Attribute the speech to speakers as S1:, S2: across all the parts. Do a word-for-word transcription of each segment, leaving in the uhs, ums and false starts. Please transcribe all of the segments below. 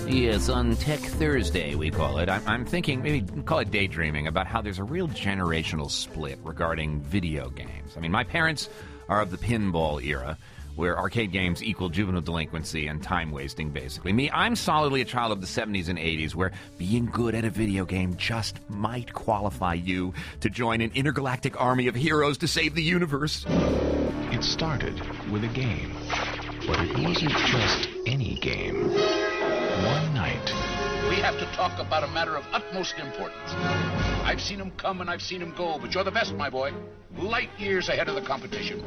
S1: Yes, on Tech Thursday, we call it. I'm, I'm thinking, maybe call it daydreaming, about how there's a real generational split regarding video games. I mean, my parents are of the pinball era, where arcade games equal juvenile delinquency and time wasting, basically. Me, I'm solidly a child of the seventies and eighties, where being good at a video game just might qualify you to join an intergalactic army of heroes to save the universe.
S2: It started with a game, but it wasn't just any game. One night,
S3: we have to talk about a matter of utmost importance. I've seen him come and I've seen him go, but you're the best, my boy. Light years ahead of the competition.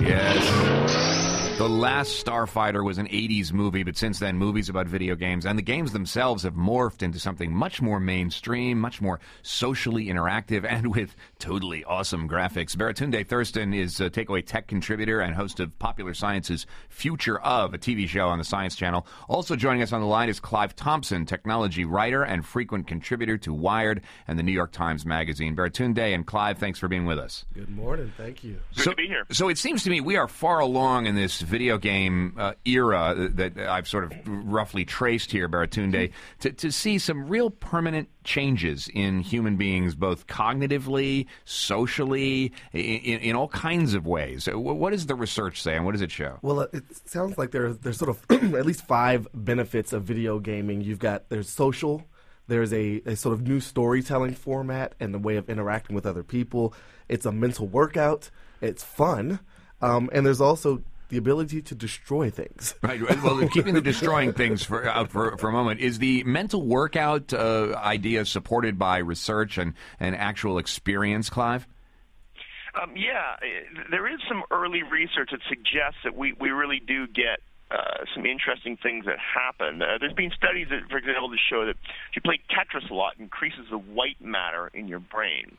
S1: Yes. The Last Starfighter was an eighties movie, but since then, movies about video games and the games themselves have morphed into something much more mainstream, much more socially interactive, and with totally awesome graphics. Baratunde Thurston is a Takeaway Tech contributor and host of Popular Science's Future Of, a T V show on the Science Channel. Also joining us on the line is Clive Thompson, technology writer and frequent contributor to Wired and the New York Times Magazine. Baratunde and Clive, thanks for being with us.
S4: Good morning. Thank you.
S5: Good
S1: so,
S5: to be here.
S1: So it seems to me we are far along in this video game uh, era that I've sort of roughly traced here, Baratunde, to, to see some real permanent changes in human beings, both cognitively, socially, in, in all kinds of ways. What does the research say, and what does it show?
S4: Well, it sounds like there, there's sort of at least five benefits of video gaming. You've got, there's social, there's a, a sort of new storytelling format and the way of interacting with other people. It's a mental workout. It's fun. Um, and there's also the ability to destroy things.
S1: Right. Well, keeping the destroying things for, uh, for for a moment, is the mental workout uh, idea supported by research and, and actual experience, Clive?
S5: Um, yeah, there is some early research that suggests that we, we really do get Uh, some interesting things that happen. Uh, there's been studies that, for example, to show that if you play Tetris a lot, it increases the white matter in your brain.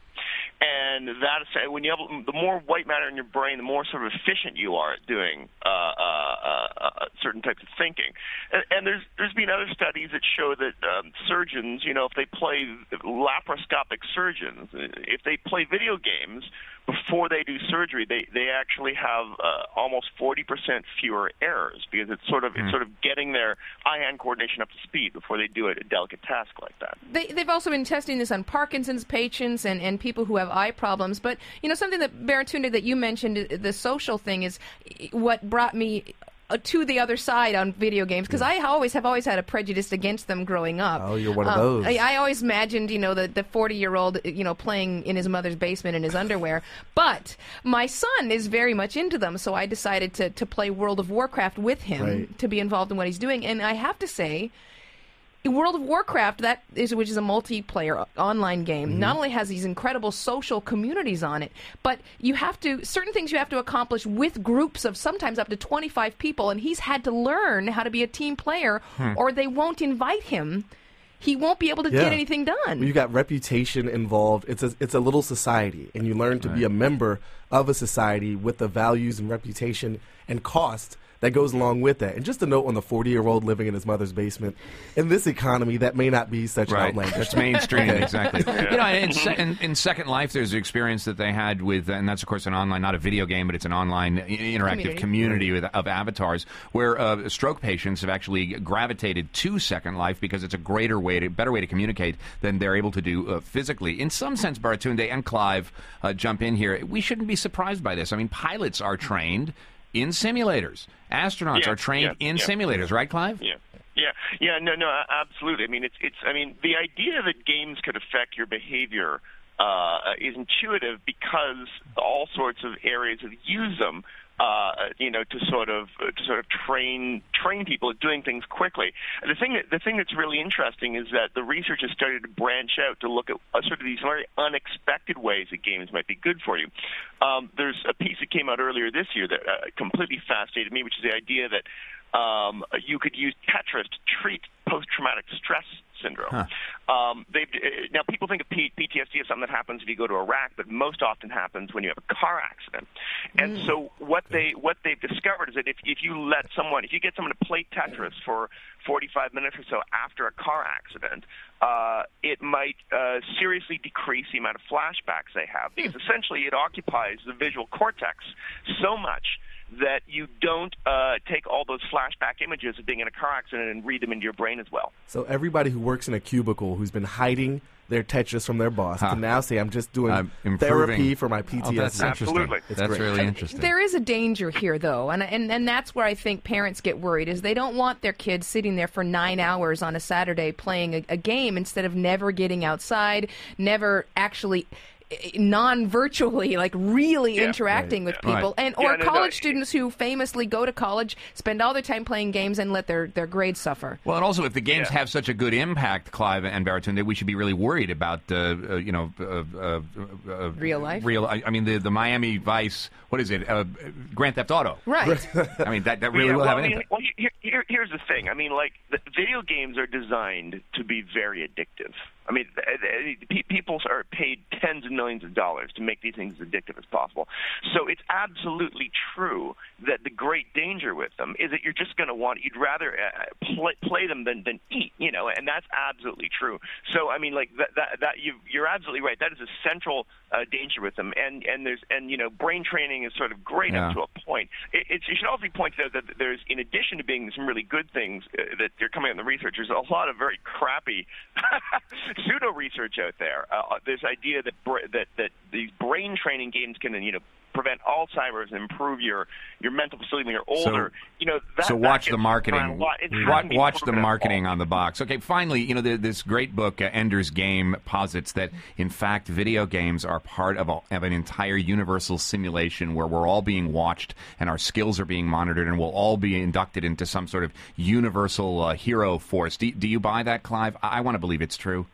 S5: And that is, when you have the more white matter in your brain, the more sort of efficient you are at doing uh, uh, uh, certain types of thinking. And, and there's there's been other studies that show that um, surgeons, you know, if they play laparoscopic surgeons, if they play video games before they do surgery, they, they actually have uh, almost forty percent fewer errors because it's sort of mm. it's sort of getting their eye-hand coordination up to speed before they do a, a delicate task like that.
S6: They, they've also been testing this on Parkinson's patients and, and people who have eye problems. But, you know, something that, Baratunde, that you mentioned, the social thing is what brought me Uh, to the other side on video games, because I always have always had a prejudice against them growing up.
S4: Oh, you're one of
S6: um,
S4: those.
S6: I, I always imagined, you know, the the forty-year-old, you know, playing in his mother's basement in his underwear. But my son is very much into them, so I decided to to play World of Warcraft with him,
S4: right,
S6: to be involved in what he's doing. And I have to say, World of Warcraft, that is, which is a multiplayer online game, mm-hmm, not only has these incredible social communities on it, but you have to, certain things you have to accomplish with groups of sometimes up to twenty-five people, and he's had to learn how to be a team player, hmm. or they won't invite him. He won't be able to
S4: yeah.
S6: get anything done.
S4: You've got reputation involved. It's a, it's a little society, and you learn to
S1: right.
S4: be a member of a society with the values and reputation and cost that goes along with that. And just a note on the forty-year-old living in his mother's basement, in this economy, that may not be such
S1: right.
S4: an outlander.
S1: It's mainstream, exactly. Yeah. You know, in, se- in, in Second Life, there's an experience that they had with, and that's, of course, an online, not a video game, but it's an online interactive community, community with, of avatars, where uh, stroke patients have actually gravitated to Second Life because it's a greater way, to, better way to communicate than they're able to do uh, physically. In some sense, Baratunde and Clive uh, jump in here. We shouldn't be surprised by this. I mean, pilots are trained in simulators. Astronauts
S5: yeah,
S1: are trained
S5: yeah,
S1: in
S5: yeah.
S1: simulators, right, Clive?
S5: Yeah. Yeah, yeah, no, no, absolutely. I mean, it's, it's. I mean, the idea that games could affect your behavior uh, is intuitive because all sorts of areas that use them, uh, you know, to sort of uh, to sort of train train people at doing things quickly. And the thing that the thing that's really interesting is that the research has started to branch out to look at uh, sort of these very unexpected ways that games might be good for you. Um, there's a piece that came out earlier this year that uh, completely fascinated me, which is the idea that Um, you could use Tetris to treat post-traumatic stress syndrome. Huh. Um, they've, uh, now, people think of P- PTSD as something that happens if you go to Iraq, but most often happens when you have a car accident. And mm. so what they what they've discovered is that if if you let someone, if you get someone to play Tetris for forty-five minutes or so after a car accident, uh, it might uh, seriously decrease the amount of flashbacks they have, because essentially it occupies the visual cortex so much that you don't uh, take all those flashback images of being in a car accident and read them into your brain as well.
S4: So everybody who works in a cubicle who's been hiding their Tetris from their boss huh. can now say, I'm just doing uh, therapy for my P T S D.
S1: Oh, that's
S5: Absolutely.
S1: It's that's great. really interesting.
S6: There is a danger here, though, and, and and that's where I think parents get worried, is they don't want their kids sitting there for nine hours on a Saturday playing a, a game instead of never getting outside, never actually non-virtually, like really
S5: yeah,
S6: interacting
S5: right,
S6: with
S5: yeah.
S6: people,
S5: right.
S6: and or
S5: yeah, no,
S6: college
S5: no.
S6: students who famously go to college, spend all their time playing games, and let their, their grades suffer.
S1: Well, and also, if the games
S5: yeah.
S1: have such a good impact, Clive and Baratunde, we should be really worried about, uh, uh, you know, uh, uh, uh,
S6: real life.
S1: Real, I, I mean, the the Miami Vice. What is it? Uh, Grand Theft Auto.
S6: Right.
S1: I mean, that that really
S5: yeah,
S1: will
S5: well,
S1: have
S5: I
S1: an
S5: mean,
S1: impact.
S5: Well, here, here, here's the thing. I mean, like, the video games are designed to be very addictive. I mean, people are paid tens of millions of dollars to make these things as addictive as possible. So it's absolutely true that the great danger with them is that you're just going to want, you'd rather uh, play, play them than, than eat, you know, and that's absolutely true. So, I mean, like, that, that, that you, you're absolutely right. That is a central uh, danger with them. And, and there's, and, you know, brain training is sort of great
S1: yeah.
S5: up to a point. It, it's, it should also be pointed out that there's, in addition to being some really good things uh, that are coming out in the research, there's a lot of very crappy pseudo research out there. Uh, this idea that br- that that these brain training games can, you know, prevent Alzheimer's and improve your, your mental facility when you're older.
S1: So,
S5: you know, that,
S1: so
S5: that
S1: watch the marketing. Watch, watch the marketing
S5: all.
S1: on the box. Okay, finally, you know, the, this great book, uh, Ender's Game, posits that, in fact, video games are part of, a, of an entire universal simulation where we're all being watched and our skills are being monitored and we'll all be inducted into some sort of universal uh, hero force. Do, do you buy that, Clive? I, I want to believe it's true.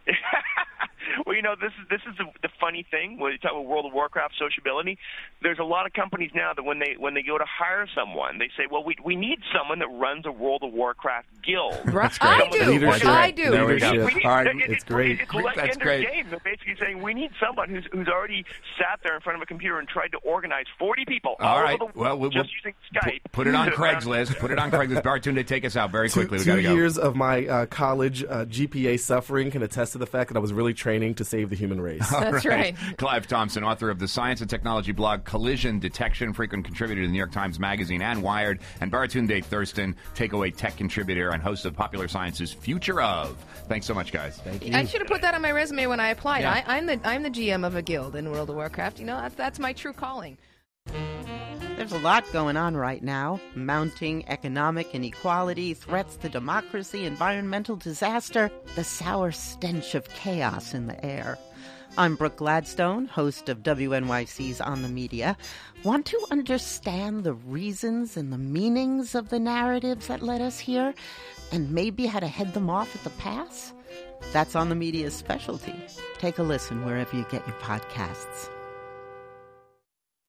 S5: Well, you know, this is this is the, the funny thing when you talk about World of Warcraft sociability. There's a lot of companies now that when they when they go to hire someone, they say, "Well, we we need someone that runs a World of Warcraft guild."
S6: Right. I do.
S4: Leadership.
S6: I do.
S1: There we go.
S5: Need,
S1: All right,
S5: it,
S4: it's
S5: it,
S4: great.
S5: It's like
S1: That's
S5: Ender's
S1: great.
S5: Game. They're basically saying we need someone who's who's already sat there in front of a computer and tried to organize forty people all,
S1: all right.
S5: over the world
S1: well, we'll,
S5: just
S1: we'll
S5: using Skype.
S1: Put it on
S5: to,
S1: Craigslist. Put it on Craigslist. Baratunde, take us out very quickly.
S4: Two,
S1: we gotta
S4: two
S1: go.
S4: years of my uh, college uh, G P A suffering can attest to the fact that I was really training to save the human race.
S6: That's right.
S1: Clive Thompson, author of the science and technology blog Collision Detection, frequent contributor to the New York Times Magazine and Wired, and Baratunde Thurston, takeaway tech contributor and host of Popular Science's Future Of. Thanks so much, guys.
S4: Thank you.
S6: I should have put that on my resume when I applied.
S1: Yeah.
S6: I, I'm the I'm the G M of a guild in World of Warcraft. You know, that's, that's my true calling.
S7: There's a lot going on right now. Mounting economic inequality, threats to democracy, environmental disaster, the sour stench of chaos in the air. I'm Brooke Gladstone, host of W N Y C's On the Media. Want to understand the reasons and the meanings of the narratives that led us here, and maybe how to head them off at the pass? That's On the Media's specialty. Take a listen wherever you get your podcasts.